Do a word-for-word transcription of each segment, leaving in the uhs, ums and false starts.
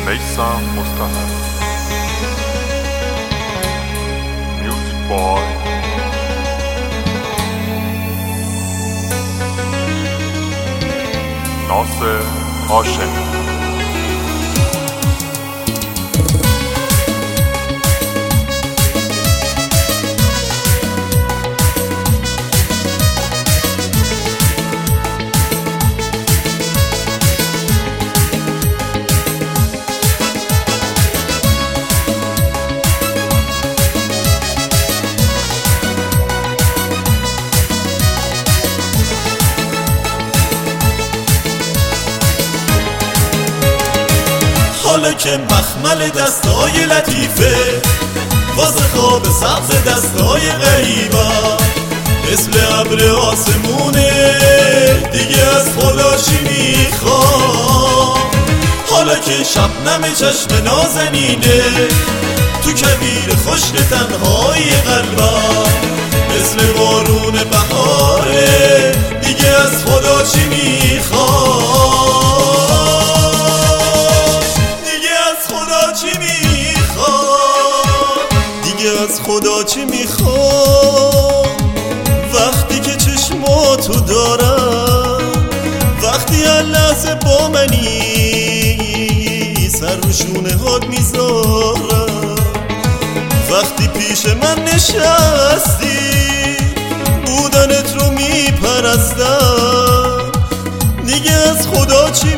میثم مستحق. میوزیک بای ناصر هاشمی. حالا که مخمل دستای لطیفه واسه خواب سبز دستای غریبا مثل ابر آسمونه دیگه از خدا چی میخوام. حالا که شبنم چشم نازنینه تو کویر خشک تنهای قلبا مثل بارون بهاره دیگه از خدا چی میخوام. از خدا چی میخوام وقتی که چشماتو دارم، وقتی هر لحظه با منی سر رو شونه هات میذارم، وقتی پیش من نشستی بودنت رو میپرستم. دیگه از خدا چی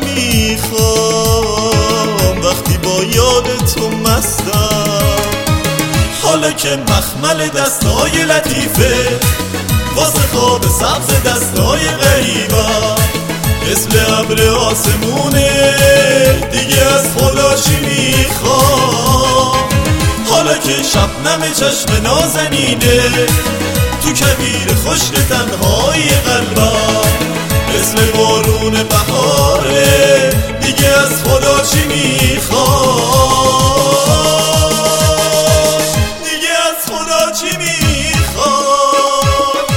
میخوام وقتی با یاد تو مستم. حالا که مخمل دستای لطیفه واسه خواب سبز دستای غریبا مثل ابر آسمونه دیگه از خدا چی میخوام. حالا که شبنم چشم نازنینه تو کویر خشک تنهای قلبا مثل بارون بهاره دیگه از خدا چی میخوام. چی میخوام.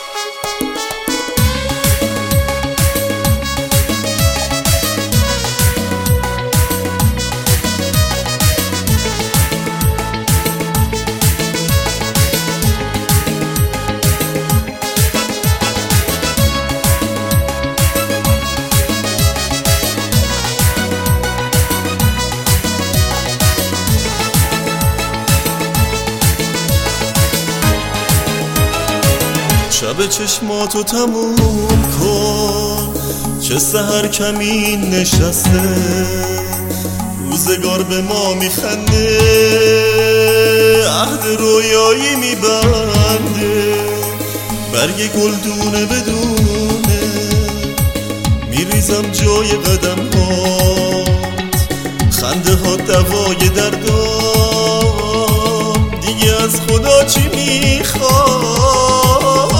شب چشماتو تموم کن که سحر کمین نشسته، روزگار به ما میخنده عهد رویایی میبنده. برگ گلدونه بدونه میریزم جای قدم هات، خنده ها دوای دردام دیگه از خدا چی میخوام.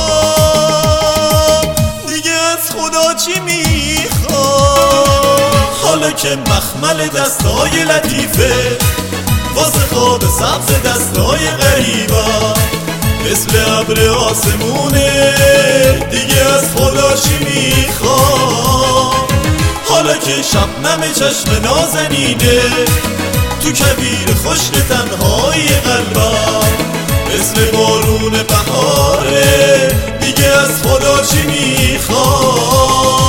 چی میخوام. حالا که مخمل دستای لطیفه واسه خواب سبز دستای غریبا مثل ابر آسمونه دیگه از خدا چی میخوام. حالا که شبنم چشم نازنینه تو کویر خشک تنهای قلبا مثل بارون بهاره دیگه از خدا چی میخوام.